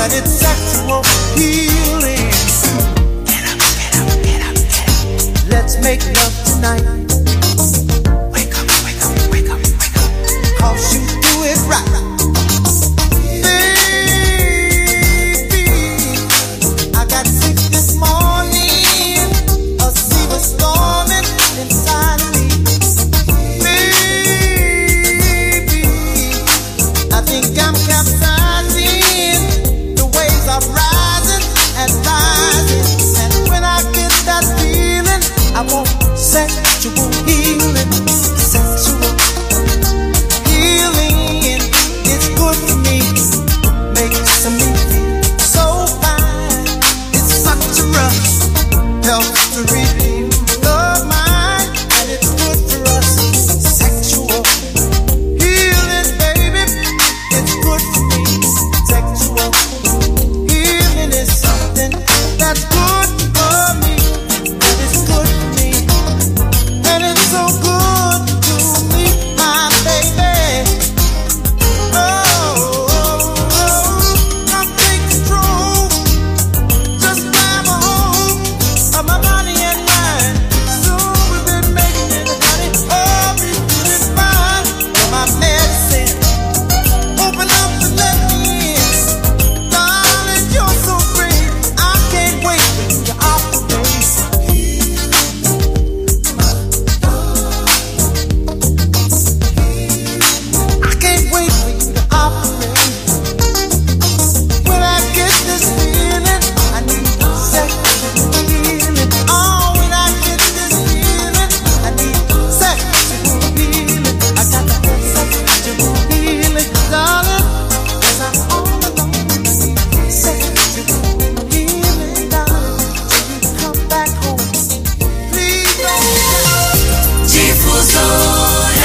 that it's sexual healing. Get up, get up, get up, get up. Let's make love tonight. Wake up, wake up, wake up, wake up. 'Cause you do it right. Baby, I got sick this morning. A sea was storming inside of me. Baby, I think I'm capsizing. The waves are rising and rising. And when I get that feeling, I want sexual healing. Sexual healing. It's good for me. Makes me feel so fine. It's such a rush. Helps to redeem the mind. And it's good for us. Sexual healing, baby. It's good for me. Sexual healing is something that's good for me. And it's good for me. And it's so good to me, my baby. Come take control. Just grab a hold of my body and mind. Soon we'll be making it, honey. Oh, we feeling fine. You're my medicine. Open up and let me in. Darling, you're so great. I can't wait for you to operate. I can't wait for you to operate. When I get this feeling, I need sexual healing. Oh, when I get this feeling, I need sexual healing. I got to have sexual healing, darling. 'Cause I'm all alone. I need sexual healing, darling. Till you come back home. Please don't Difusora.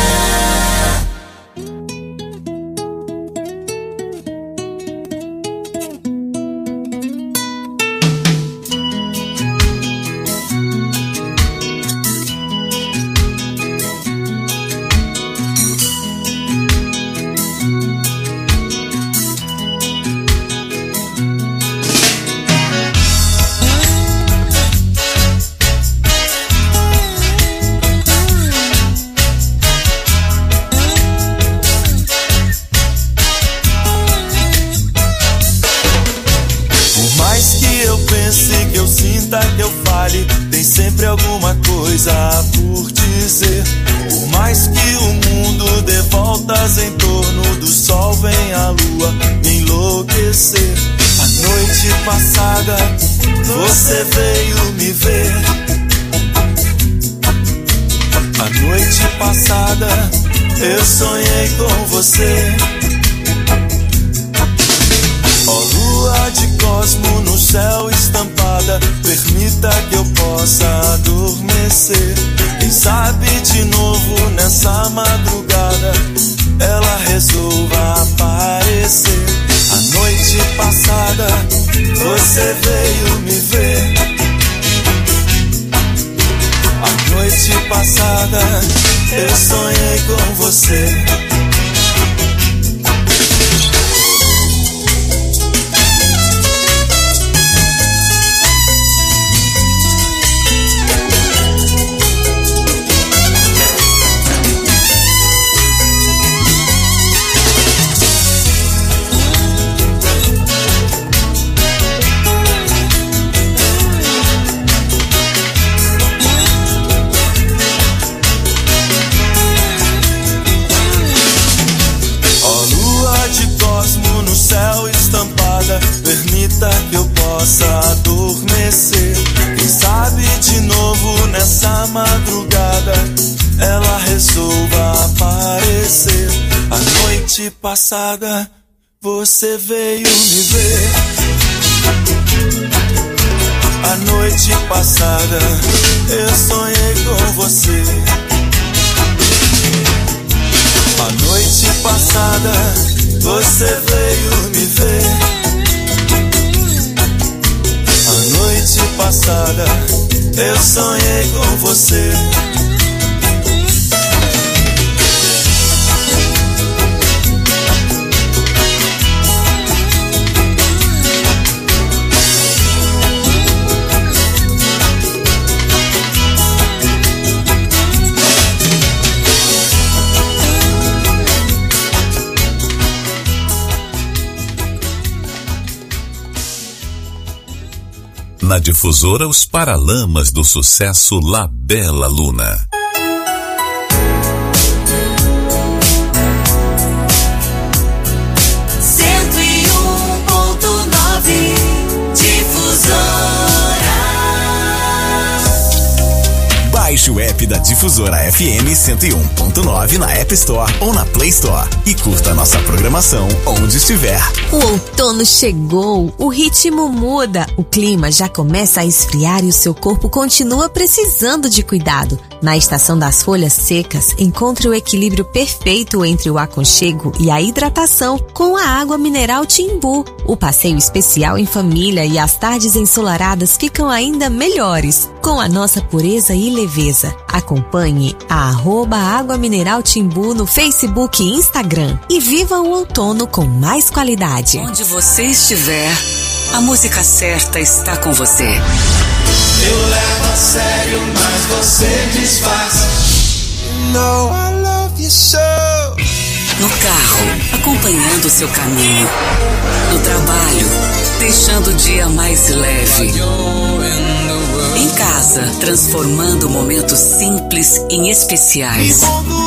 Por mais que eu pense, que eu sinta, que eu fale, tem sempre alguma coisa por dizer. Por mais que o mundo dê voltas em torno do sol, vem a lua me enlouquecer. A noite passada você veio me ver. A noite passada eu sonhei com você. Ó lua de cosmo no céu estampada, permita que eu possa adormecer. Quem sabe de novo nessa madrugada ela resolva aparecer. A noite passada você veio me ver. A noite passada eu sonhei com você. Permita que eu possa adormecer. Quem sabe de novo nessa madrugada ela resolva aparecer. A noite passada você veio me ver. A noite passada eu sonhei com você. A noite passada você veio me ver. A noite passada eu sonhei com você. Na Difusora, os Paralamas do Sucesso La Bella Luna. Baixe o app da Difusora FM 101.9 na App Store ou na Play Store e curta a nossa programação onde estiver. O outono chegou, o ritmo muda, o clima já começa a esfriar e o seu corpo continua precisando de cuidado. Na estação das folhas secas, encontre o equilíbrio perfeito entre o aconchego e a hidratação com a água mineral Timbu. O passeio especial em família e as tardes ensolaradas ficam ainda melhores, com a nossa pureza e leveza. Acompanhe a @Água Mineral Timbu no Facebook e Instagram e viva o outono com mais qualidade. Onde você estiver, a música certa está com você. Eu levo a sério, mas você desfaz. You know I love you so. No carro, acompanhando o seu caminho. No trabalho, deixando o dia mais leve. Em casa, transformando momentos simples em especiais.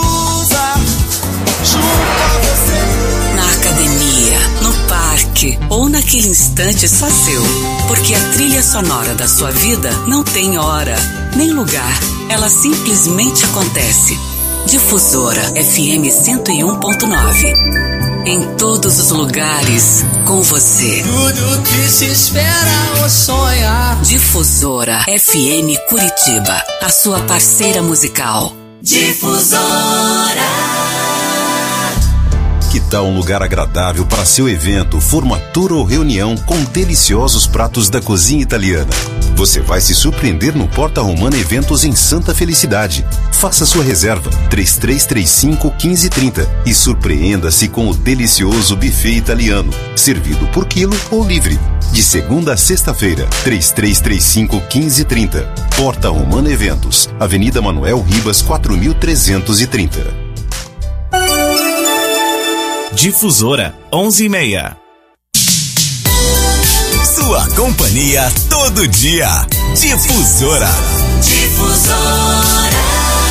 Na academia, no parque ou naquele instante só seu. Porque a trilha sonora da sua vida não tem hora, nem lugar. Ela simplesmente acontece. Difusora FM 101.9. Em todos os lugares, com você. Tudo que se espera ou sonha. Difusora FM Curitiba, a sua parceira musical. Difusora. Que tal um lugar agradável para seu evento, formatura ou reunião com deliciosos pratos da cozinha italiana? Você vai se surpreender no Porta Romana Eventos em Santa Felicidade. Faça sua reserva 3335-1530 e surpreenda-se com o delicioso buffet italiano, servido por quilo ou livre. De segunda a sexta-feira, 3335-1530. Porta Romana Eventos, Avenida Manuel Ribas 4330. Difusora 11:30. Sua companhia todo dia. Difusora. Difusora.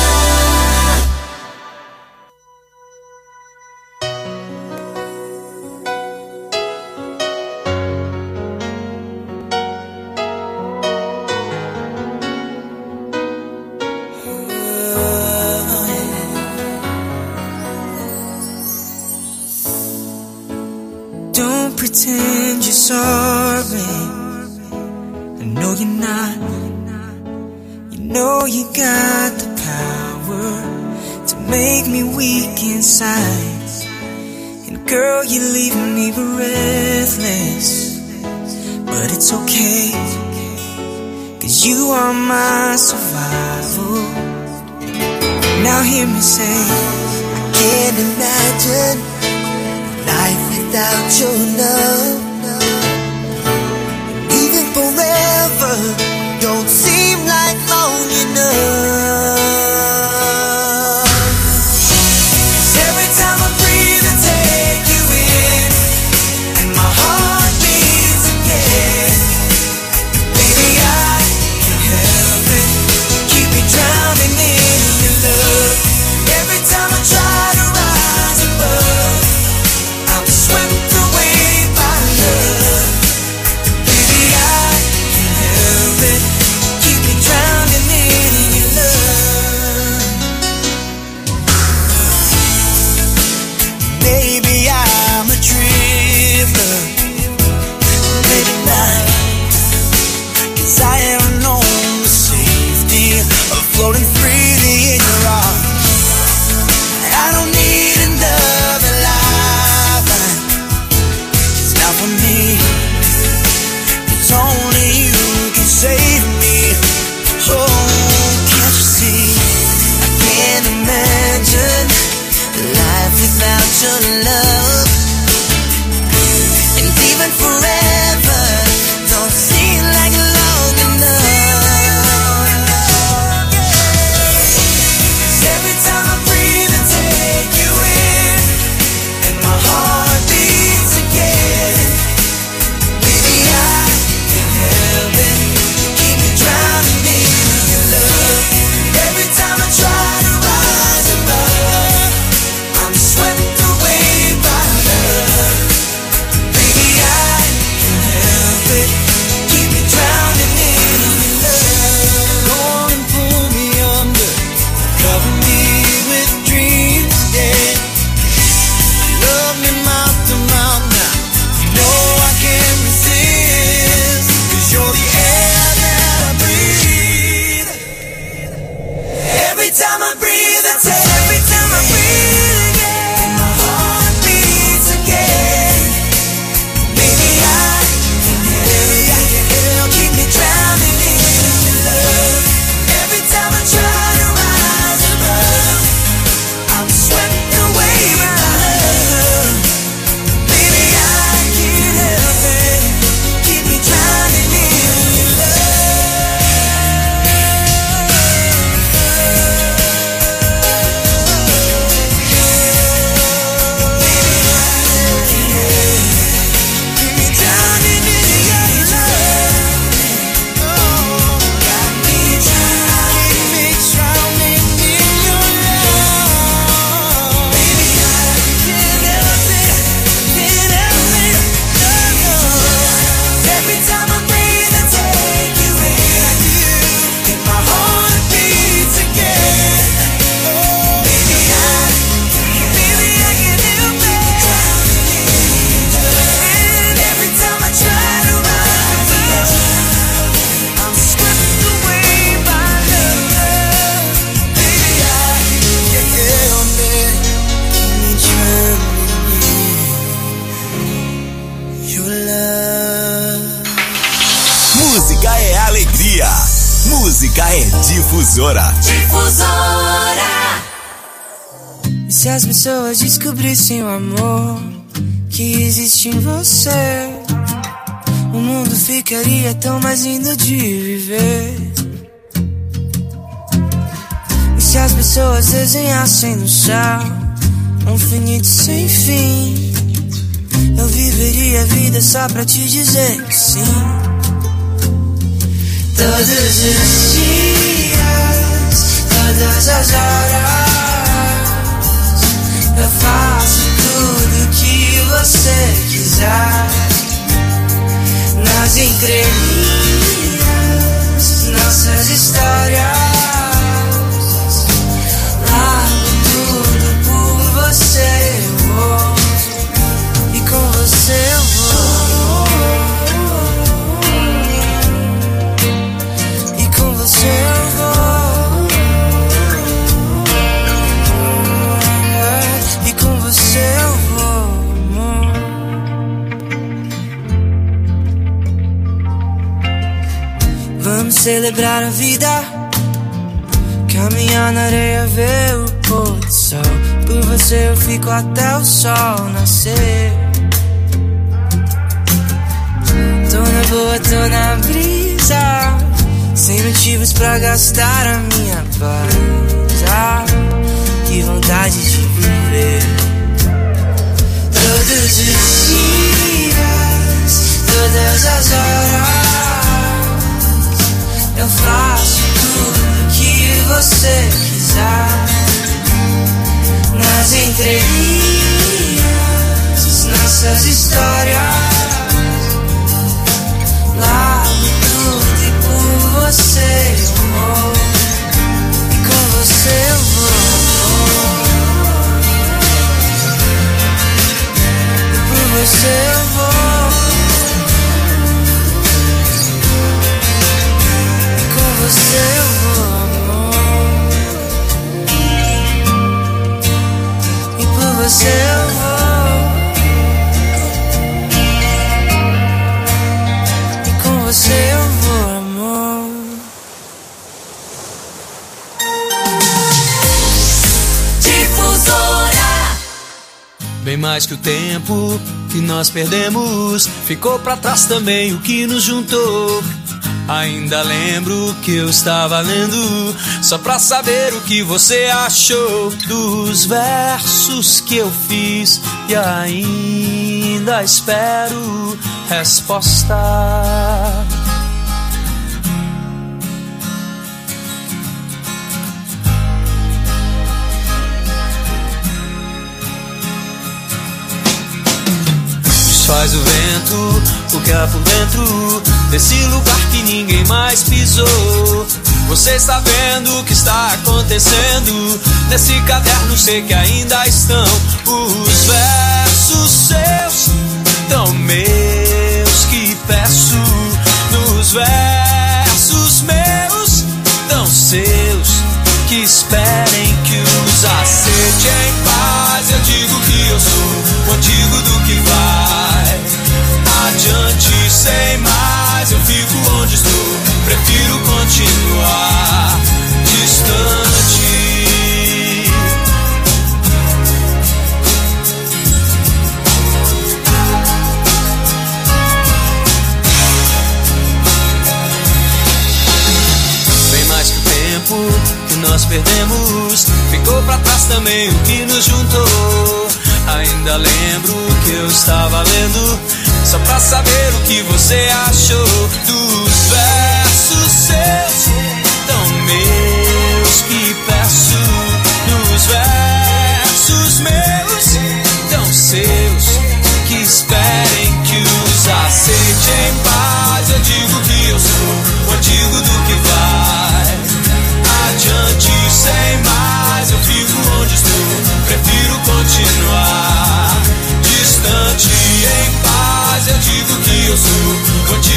Pretend you're sorry. I know you're not. You know you got the power to make me weak inside. And girl, you're leaving me breathless. But it's okay, 'cause you are my survival. Now hear me say, I can't imagine life without your love. Even forever don't seem like long enough. 'Cause every time I breathe I take you in, and my heart beats again. Baby, I can't help it, keep me drowning in your love. Every time I try to rise above, I'm swept away by love. Música é alegria. Música é Difusora. Difusora. E se as pessoas descobrissem o amor que existe em você, o mundo ficaria tão mais lindo de viver. E se as pessoas desenhassem no céu um infinito sem fim, eu viveria a vida só pra te dizer que sim. Todos os dias, todas as horas, eu faço tudo que você quiser. Nas entrelinhas, nossas histórias, largo tudo por você, eu vou, e com você eu vou, e com você eu vou, e com você eu vou, amor. Vamos celebrar a vida, caminhar na areia, ver o pôr do sol. Por você eu fico até o sol nascer. Tô na boa, tô na brisa, sem motivos pra gastar a minha paz. Ah, que vontade de viver. Todos os dias, todas as horas, eu faço tudo que você quiser. Nas entrelinhas, nossas histórias, largo tudo e por você eu vou, e com você eu vou, e por você eu vou, e com você eu vou, amor, e por você eu vou, e com você eu vou, amor. Difusora. Bem mais que o tempo que nós perdemos, ficou pra trás também o que nos juntou. Ainda lembro que eu estava lendo só pra saber o que você achou dos versos que eu fiz, e ainda espero resposta. Faz o vento, o que há por dentro desse lugar que ninguém mais pisou. Você está vendo o que está acontecendo nesse caderno, sei que ainda estão os versos seus, tão meus que peço. Nos versos meus, tão seus, que esperem que os aceite em paz. Eu digo que eu sou o antigo do que vai adiante sem mais. Eu fico onde estou, prefiro continuar distante. Bem mais que o tempo que nós perdemos, ficou pra trás também o que nos juntou. Ainda lembro que eu estava lendo só pra saber o que você achou dos versos seus, tão meus que peço. Nos versos meus, tão seus, que esperem que os aceite em paz. Eu digo que eu sou o antigo do que vai adiante sem mais. Eu fico onde estou, prefiro continuar distante em paz. Eu digo que eu sou o antigo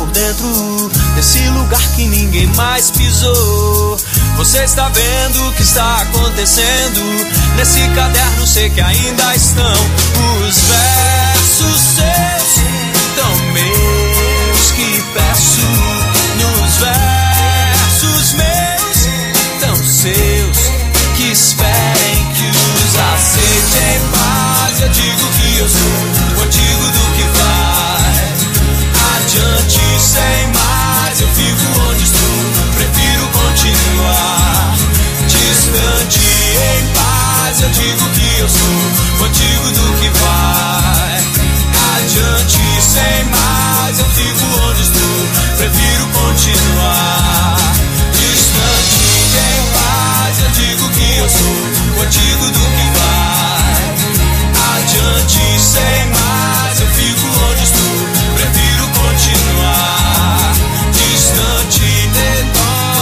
dentro desse lugar que ninguém mais pisou. Você está vendo o que está acontecendo nesse caderno, sei que ainda estão os versos seus, tão meus que peço. Nos versos meus, tão seus, que esperem que os aceite em paz. Eu digo que eu sou o antigo do que vai adiante sem mais. Eu fico onde estou, prefiro continuar distante em paz. Eu digo que eu sou o antigo do que vai adiante sem mais. Eu fico onde estou, prefiro continuar distante em paz. Eu digo que eu sou o antigo do que vai adiante sem mais. Eu fico onde estou, prefiro continuar distante de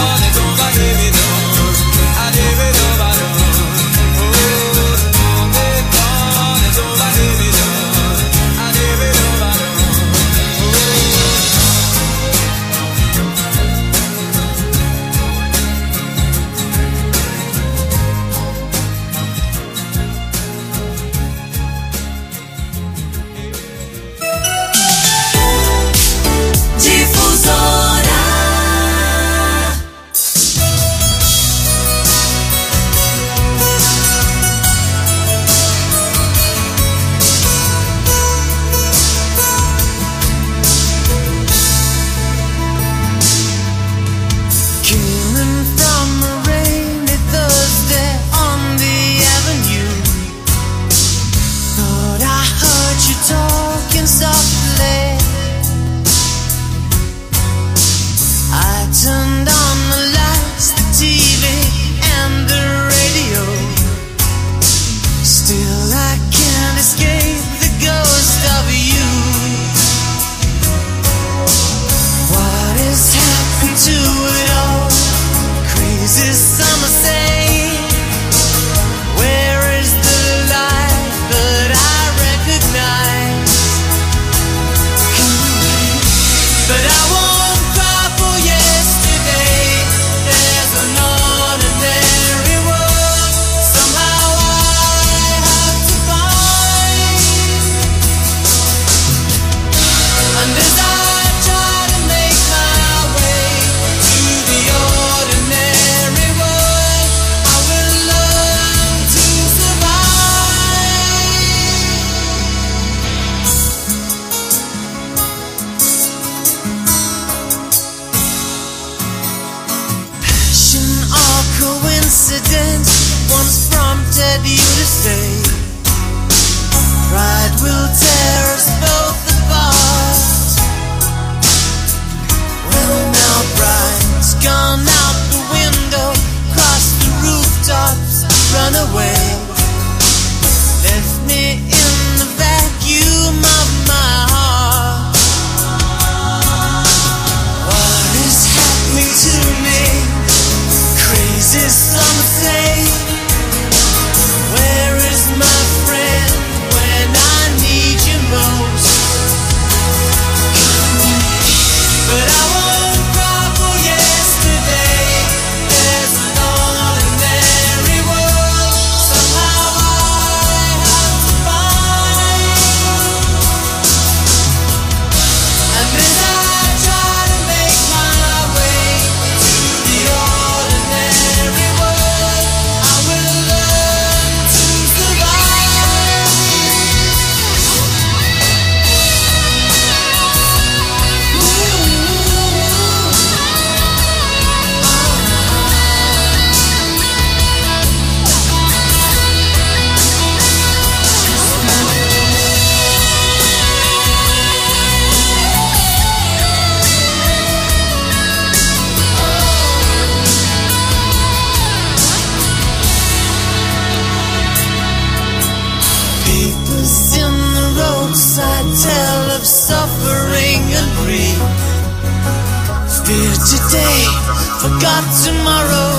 today, forgot tomorrow.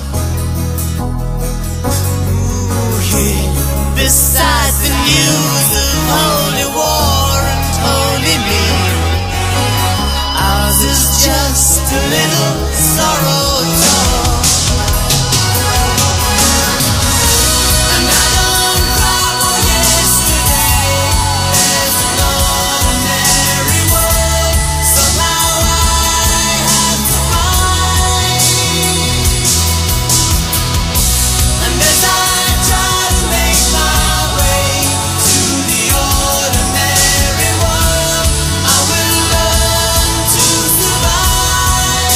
Ooh, here, beside the news of holy war and holy me, just a little sorrow talk. And I don't cry for yesterday. There's an ordinary world somehow I have to find. And as I try to make my way to the ordinary world, I will learn to survive.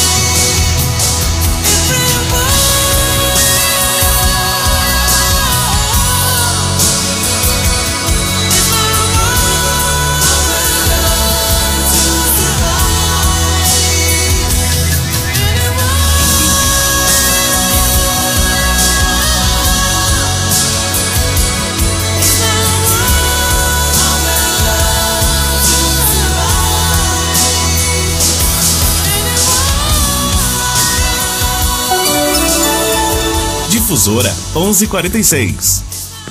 Difusora 1146.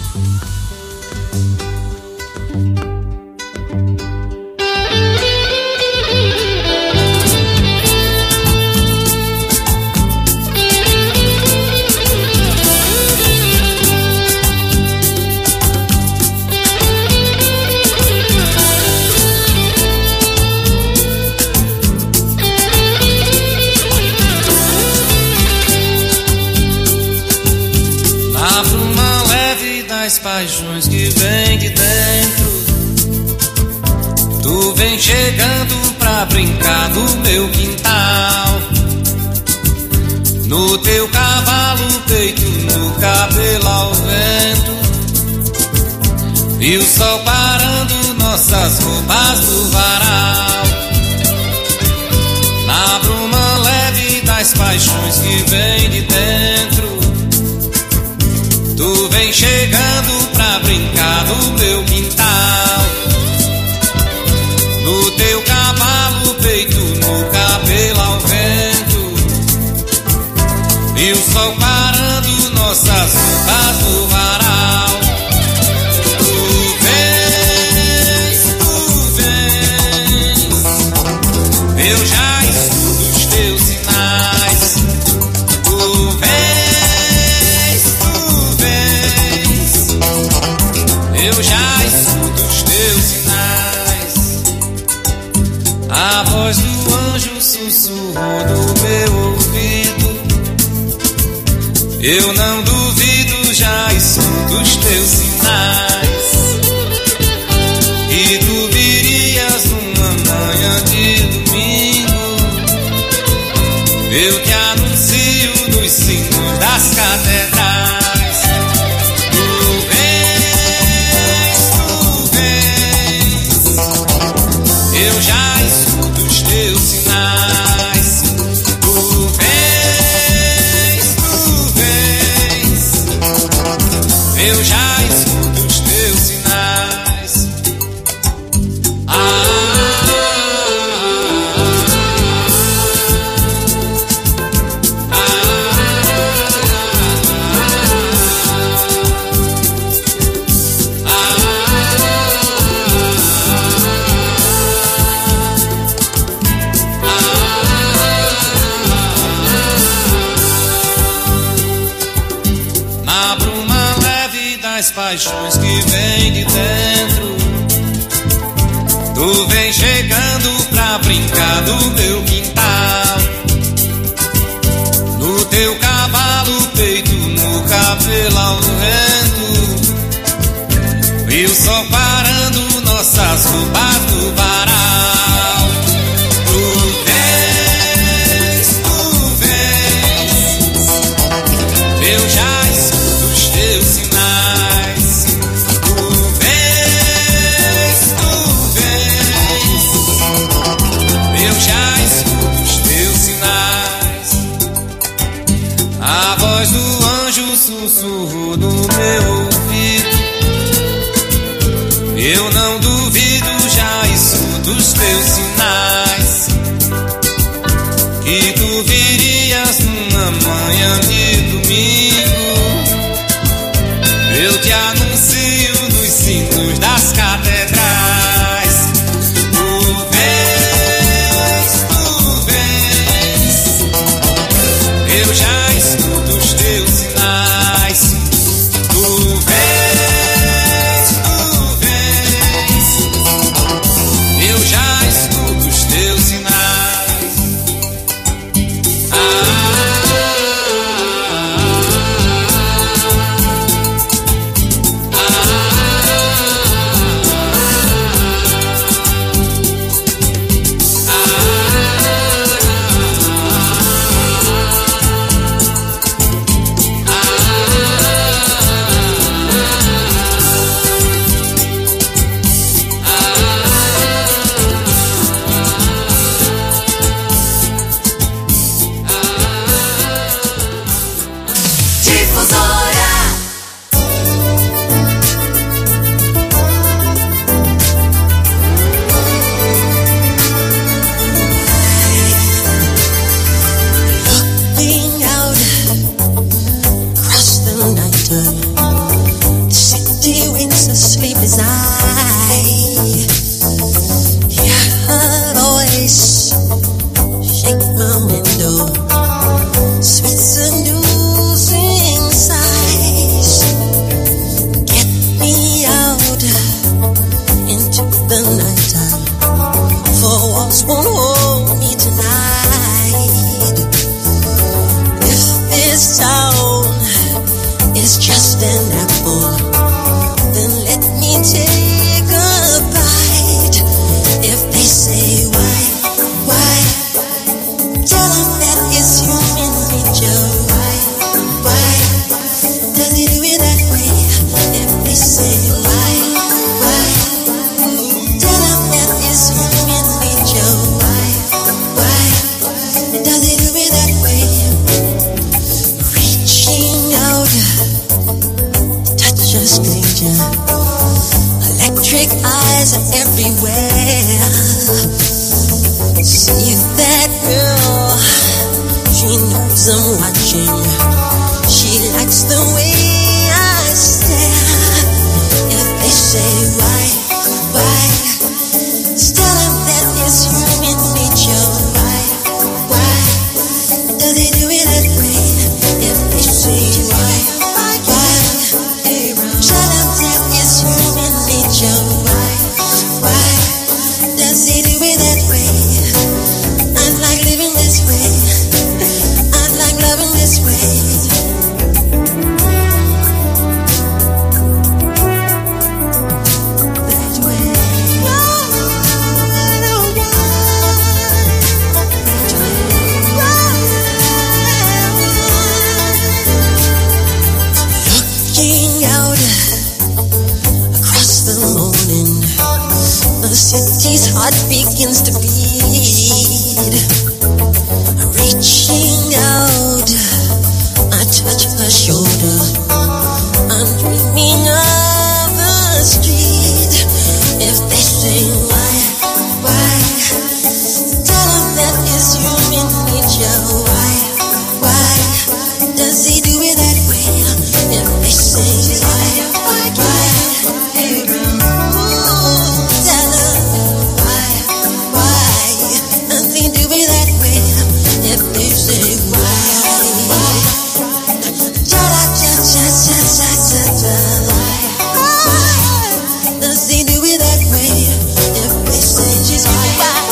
A bruma leve das paixões que vem de dentro. Tu vem chegando pra brincar no meu quintal. No teu cavalo, peito, no cabelo ao vento. E o sol parando nossas roupas no varal. Na bruma leve das paixões que vem de dentro. Tu vem chegando pra brincar no meu quintal. No teu cavalo, peito, no cabelo ao vento. E o sol parando nossas roupas no varal. Tu vens, eu já estudo os teus sinais. Tu vens, eu já escuto os teus sinais. A voz do anjo sussurrou no meu ouvido. Eu não duvido, já escuto os teus sinais. E tu virias numa manhã de domingo. Eu te anuncio nos sinos das catedrais. Tu vens, eu já escuto os teus sinais. Tu vens, eu já escuto os teus sinais. Na bruma leve das paixões que vem de dentro. Tu vem chegando pra brincar no meu quintal. No teu cavalo, peito, no cabelo ao vento. E o sol parando nossas roupas no varal. Tu vens, eu já escuto os teus sinais. Tu vens, eu já escuto os teus sinais. A voz do anjo sussurrou no meu ouvido. Eu não duvido, já escuto os teus sinais. Que tu virias numa manhã de domingo. Eu te anuncio nos sinos das catedrais. Tu vens, an apple, then let me take a bite. If they say why, tell them that it's human nature. Why does he do it that way? If they say why, tell them that it's human nature. Why does he do it that way? Reaching out, touch a stranger. Electric eyes are everywhere. See that girl, she knows I'm watching. She likes the way I stare. If they say why, tell them that it's human nature. Why does he do it that way? If they say why, tell them that it's human nature. Why does he do it that way? I'd like living this way. I'd like loving this way. That way. Looking out across the morning, the city's heart begins to beat. Reaching out, I touch her shoulder. I'm dreaming of the street. If they say why, tell them that it's human nature. Why does he do it that way? If they say why, tell them why does he do it that way? If they say why, does he do it that way? If they say just why,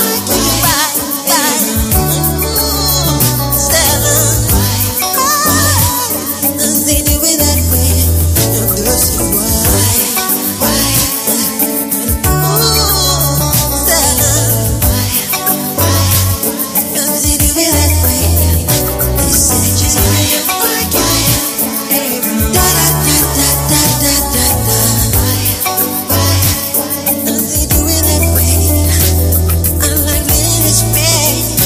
does he do it that way? If they say why, does he do it that way? They say just why, does he do it that way? I'm like living this way.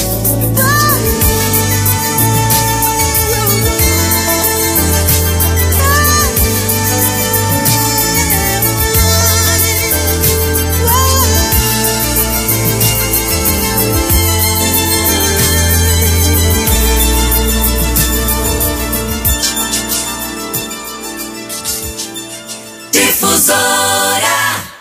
Difusora.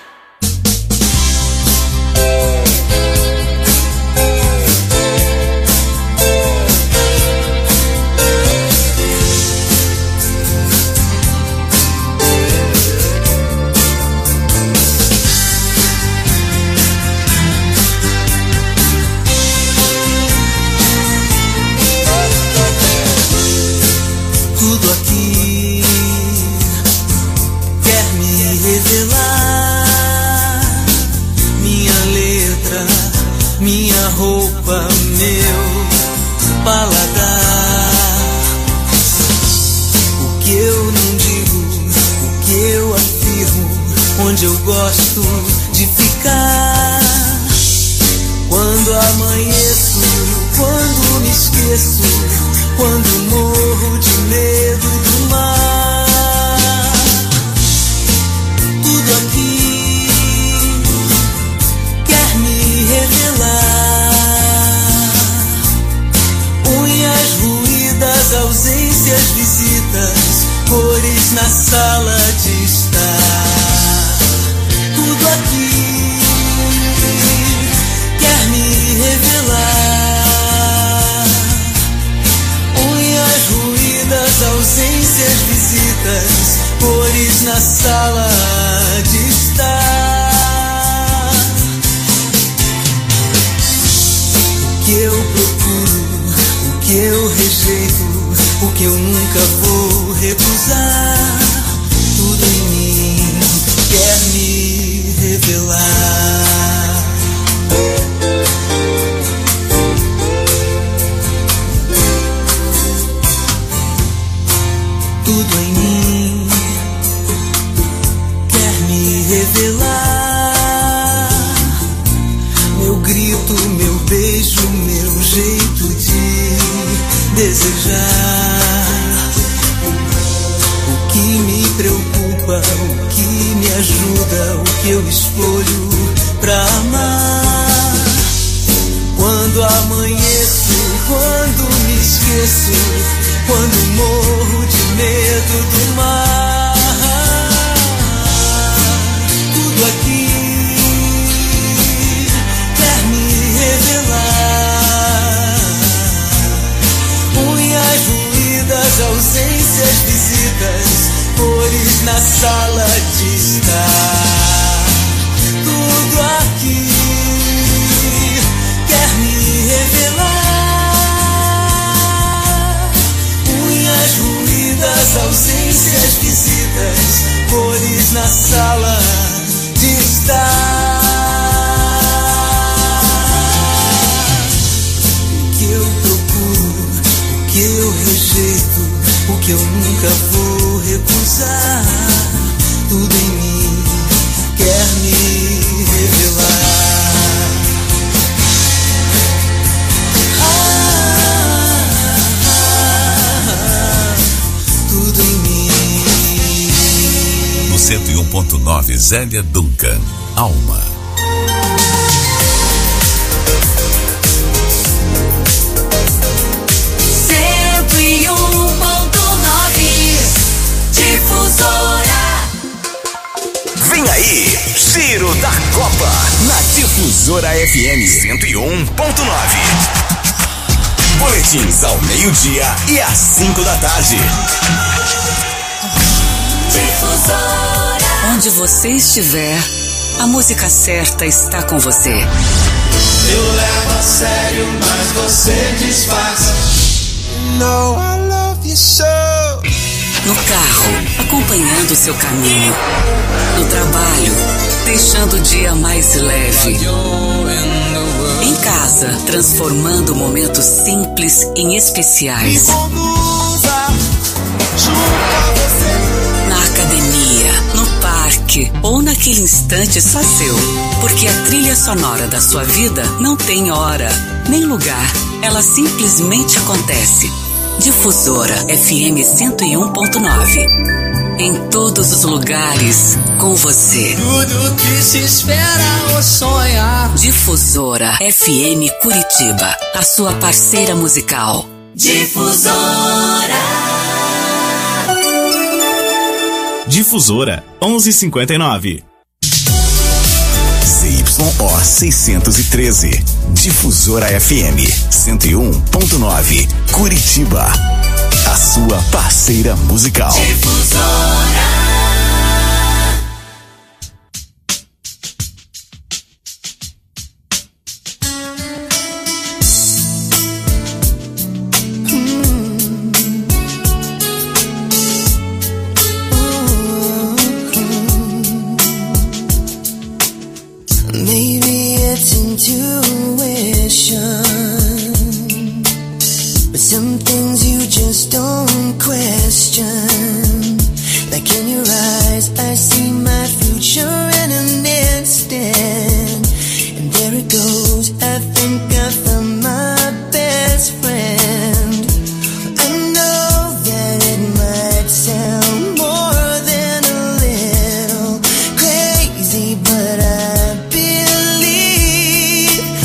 Tudo aqui quer me revelar. Minha letra, minha roupa, meu paladar. O que eu não digo, o que eu afirmo, onde eu gosto de ficar. Quando amanheço, quando me esqueço, quando morro de medo do mar. Tudo aqui quer me revelar. Unhas ruídas, ausências, visitas, cores na sala de estar. Tudo aqui quer me revelar. Unhas ruídas, ausências, visitas, cores na sala de estar. O que eu procuro, o que eu rejeito, o que eu nunca vou recusar. quer me revelar. Tudo em mim quer me revelar. Meu grito, meu beijo, meu jeito de desejar. O que me preocupa, o que me ajuda, o que eu escolho pra amar. Quando amanheço, quando me esqueço, quando morro de medo do mar. Tudo aqui quer me revelar. Unhas ruídas, ausências, visitas, cores na sala de estar. Tudo aqui quer me revelar. Unhas ruídas, ausências, visitas, cores na sala de estar. O que eu procuro, o que eu rejeito, o que eu nunca vou recusar. Tudo em mim quer me revelar. Tudo em mim. No 101.9, Zélia Duncan, Alma. Vem aí, Giro da Copa, na Difusora FM 101.9. Boletins ao meio-dia e às 5 da tarde. Difusora. Onde você estiver, a música certa está com você. Eu levo a sério, mas você disfarça. No, I love you so. No carro, acompanhando seu caminho. No trabalho, deixando o dia mais leve. Em casa, transformando momentos simples em especiais. Na academia, no parque ou naquele instante só seu. Porque a trilha sonora da sua vida não tem hora, nem lugar. Ela simplesmente acontece. Difusora FM 101.9. Em todos os lugares, com você. Tudo que se espera ou sonha. Difusora FM Curitiba, a sua parceira musical. Difusora. Difusora 1159. ZYO 613. Difusora FM 101.9. Curitiba. A sua parceira musical. Difusora. Maybe it's intuition, but some things you just don't question. Like in your eyes, I see my future in an instant. And there it goes, I think I found my best friend. I know that it might sound more than a little crazy, but I believe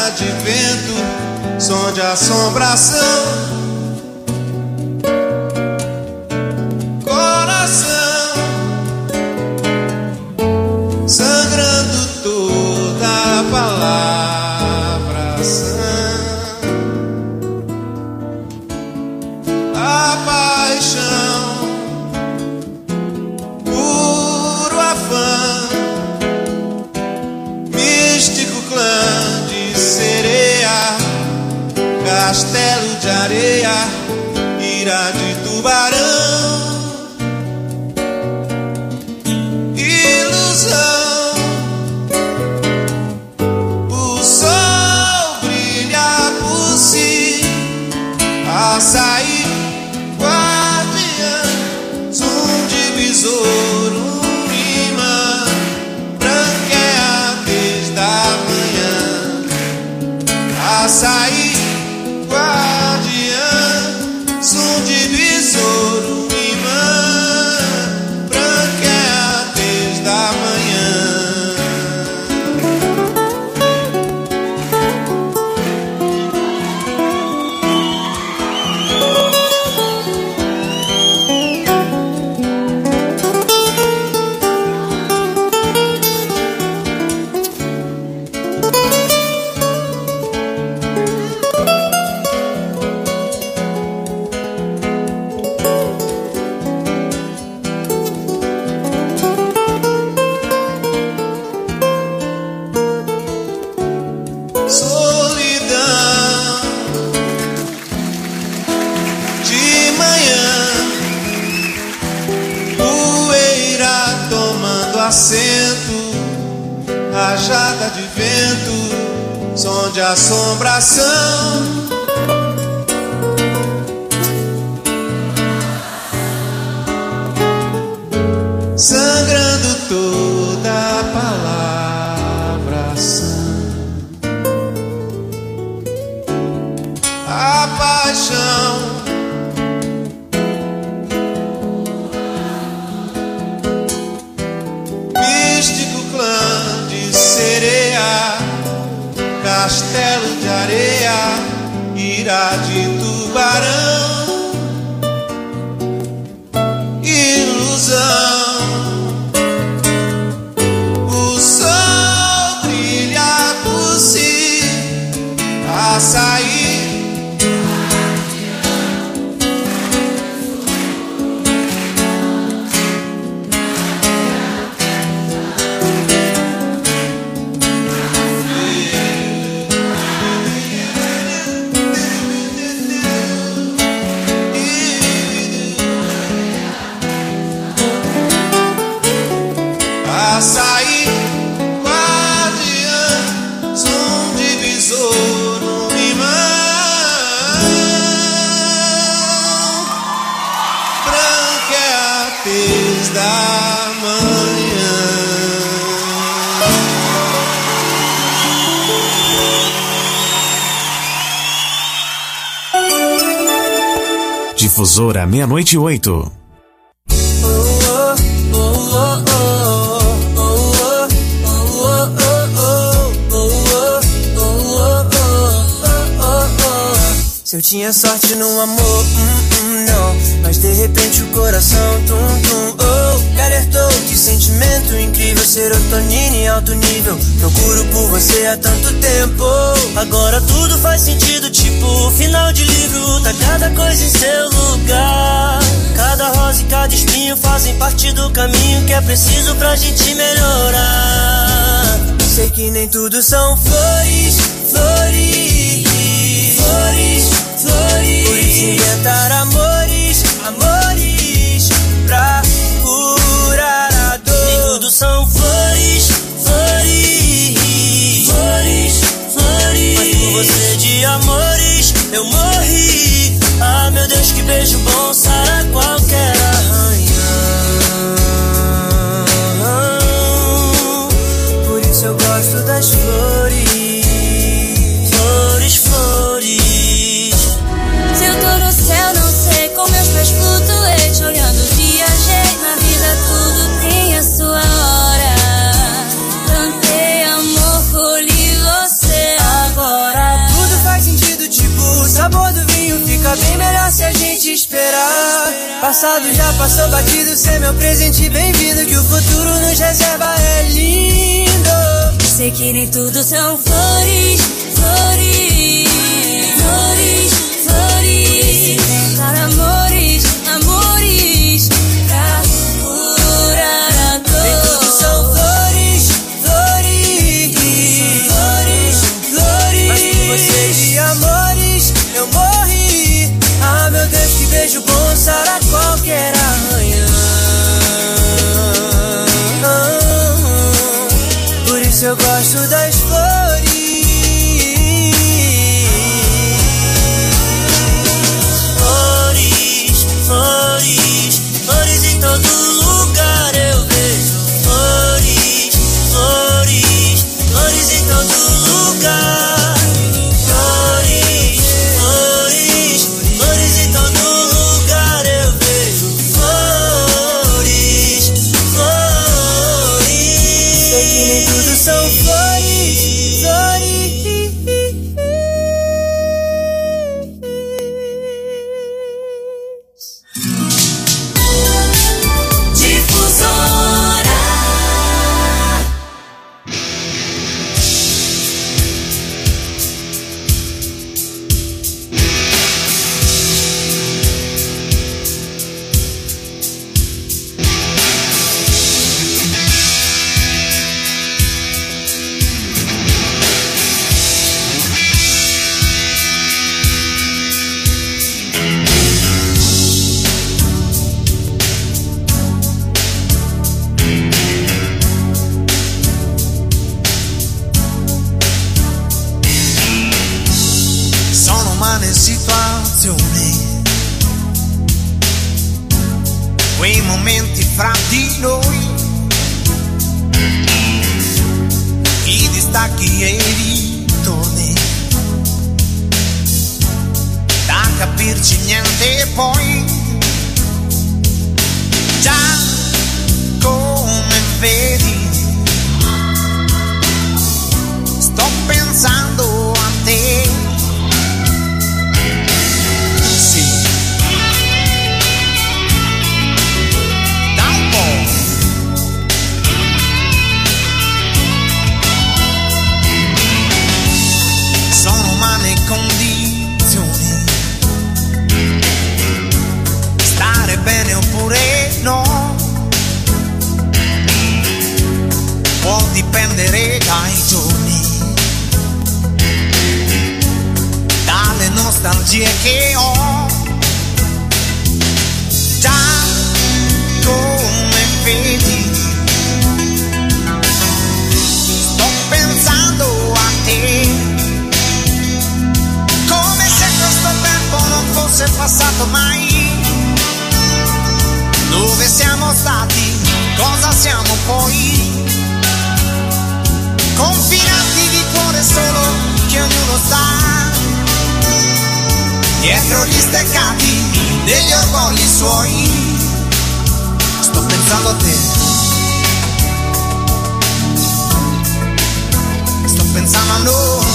rajada de vento, som de assombração. Coração sangrando toda a palavra sã. A paixão, puro afã, místico clã de sereia, castelo de areia, ira de tubarão, ilusão. O sol brilha por si, açaí, guardiã, som de besouro, um imã, branqueia desde a manhã. Açaí, guardiã, som de besouro, um imã, branqueia desde a manhã. Solidão de manhã, poeira tomando assento, rajada de vento, som de assombração. Sangrando toda a palavra sã. A paixão, místico clã de sereia, castelo de areia, ira de tubarão, ilusão. O sol brilha por si, açaí, açaí, guardiã, som de besouro, imã, branqueia desde a manhã. Difusora 608. Se eu tinha sorte no amor, não. Mas de repente o coração, oh, me alertou que sentimento incrível, serotonina em alto nível. Procuro por você há tanto tempo. Agora tudo faz sentido, tipo final de livro. Tá cada coisa em seu lugar. Cada rosa e cada espinho fazem parte do caminho que é preciso pra gente melhorar. Sei que nem tudo são flores, flores, flores, flores. Por isso inventar amores, amores, pra curar a dor. Nem tudo são flores, flores, flores, flores. Mas por você de amores eu morri. Ah, meu Deus, que beijo bom sara qualquer arranhão. Por isso eu gosto das flores, flores, flores. Se eu tô no céu, não sei, com meus pés flutuantes, olhando viajei. Na vida tudo tem a sua hora. Plantei amor, colhi você agora. passado já passou batido, cê é meu presente bem-vindo, que o futuro nos reserva é lindo. Sei que nem tudo são flores, flores, flores, flores. Inventar amores, amores, pra curar a dor. Nem tudo são flores, flores, flores, flores. Mas por você de amores eu morri. Ah, meu Deus, que beijo bom sara qualquer arranhão. Por isso eu gosto das flores. Flores, flores, flores em todo lugar eu vejo. Flores, flores, flores em todo lugar. Flores, flores, flores em todo lugar eu vejo. Flores, flores. Sei que nem tudo são flores, flores. Sono umane situazioni, quei momenti fra di noi, i distacchi e i ritorni, da capirci niente poi, già come vedi, sto pensando a te. Sono umane condizioni, stare bene oppure no, può dipendere dai giorni, dalle nostalgie che ho, già come vedi, sto pensando a te. Come se questo tempo non fosse passato mai. Dove siamo stati? Cosa siamo poi? Confinati di cuore solo che ognuno sta dietro gli steccati degli orgogli suoi. Sto pensando a te. Sto pensando a noi.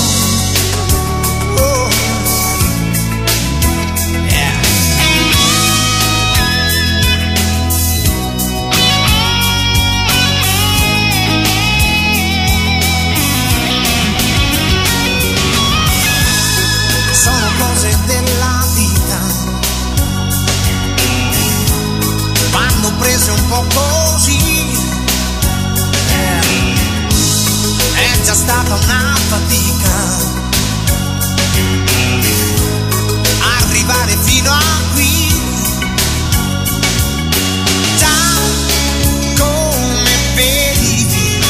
Sono cose della vita, vanno prese un po' così, è già stata una fatica arrivare fino a qui, già come vedi,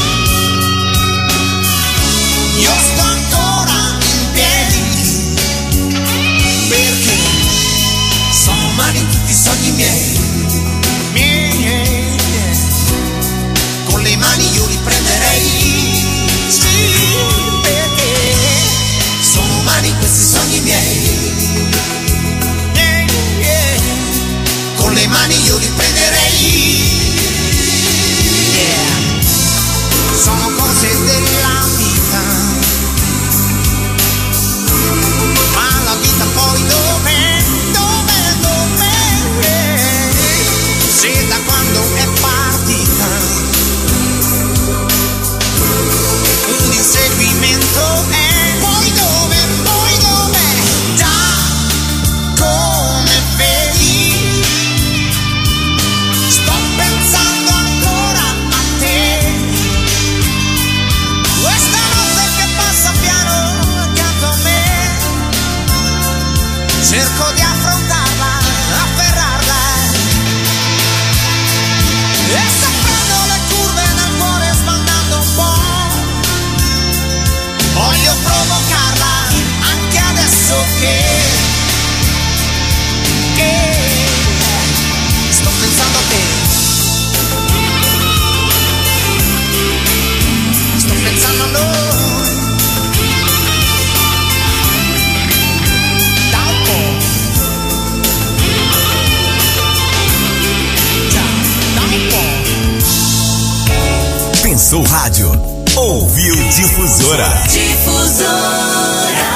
io sto ancora in piedi, perché sono umani tutti i sogni miei, con le mani io li prenderei, sì, perché sono umani questi sogni miei, con le mani io li prenderei, sono cose della vita, ma la vita poi dov'è? Começou o rádio. Ouviu Difusora. Difusora.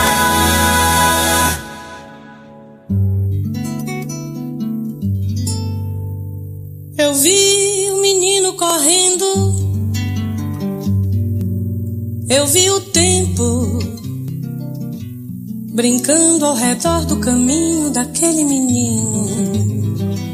Eu vi o menino correndo, eu vi o tempo brincando ao redor do caminho daquele menino.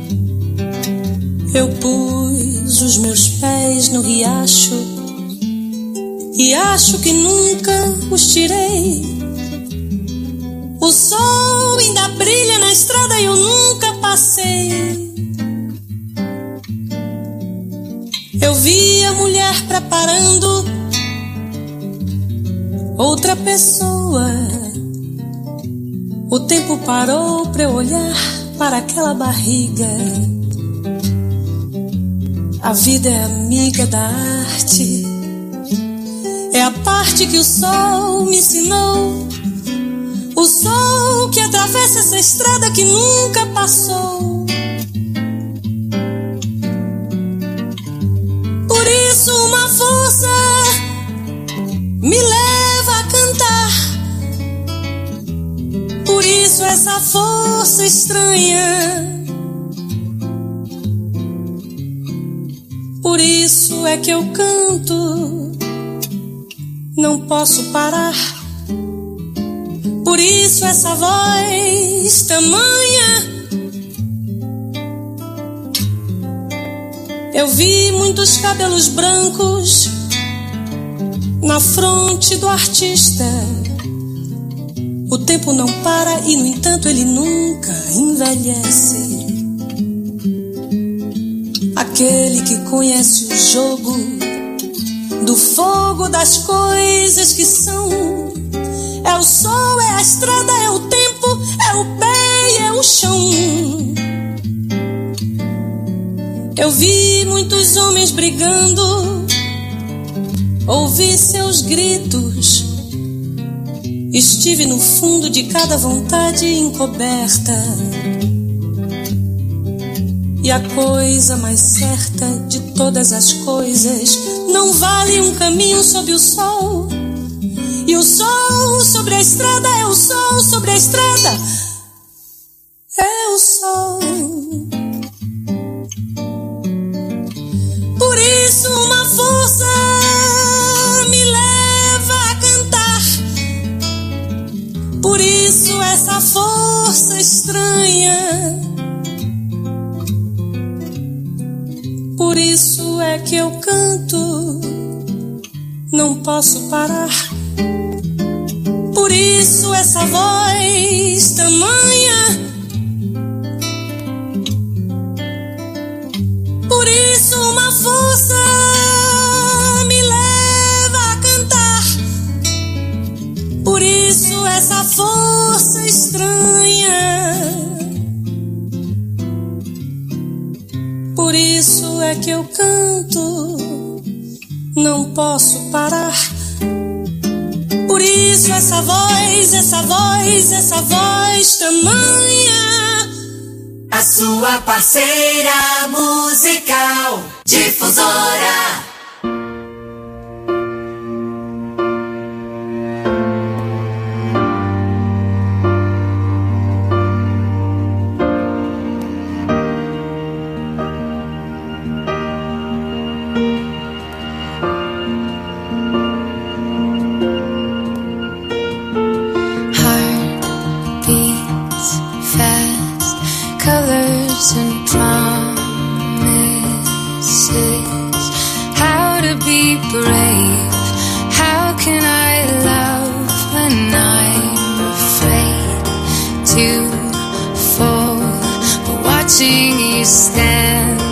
Eu pus os meus pés no riacho e acho que nunca os tirei. O sol ainda brilha na estrada e eu nunca passei. Eu vi a mulher preparando outra pessoa. O tempo parou pra eu olhar para aquela barriga. A vida é amiga da arte, é a parte que o sol me ensinou. O sol que atravessa essa estrada que nunca passou. Por isso uma força me leva a cantar. Por isso essa força estranha. Por isso é que eu canto, não posso parar. Por isso essa voz tamanha. Eu vi muitos cabelos brancos na fronte do artista. O tempo não para e, no entanto, ele nunca envelhece. Aquele que conhece o jogo do fogo das coisas que são. É o sol, é a estrada, é o tempo, é o pé e é o chão. Eu vi muitos homens brigando, ouvi seus gritos. Estive no fundo de cada vontade encoberta. E a coisa mais certa de todas as coisas não vale um caminho sob o sol. E o sol sobre a estrada é o sol sobre a estrada. É o sol. Por isso uma força me leva a cantar. Por isso essa força estranha. Por isso é que eu canto, não posso parar. Por isso essa voz tamanha. Por isso uma força me leva a cantar. Por isso essa força estranha. Por isso é que eu canto, não posso parar. Por isso essa voz, essa voz, essa voz tamanha. A sua parceira musical, Difusora. And promises, how to be brave, how can I love when I'm afraid to fall, but watching you stand